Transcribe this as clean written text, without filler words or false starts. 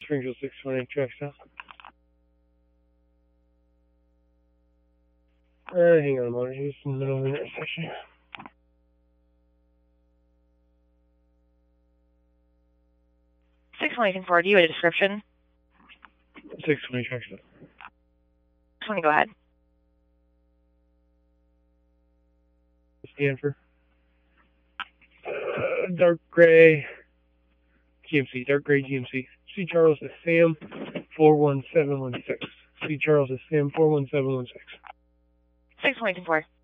Springfield 620 track stop. Hang on a moment, just in the middle of the intersection. Forward, do you have a description? 620 track stop. 20, go ahead. Stanford. Dark gray GMC, dark gray GMC. C. Charles is Sam 41716. C. Charles is Sam 41716. 624.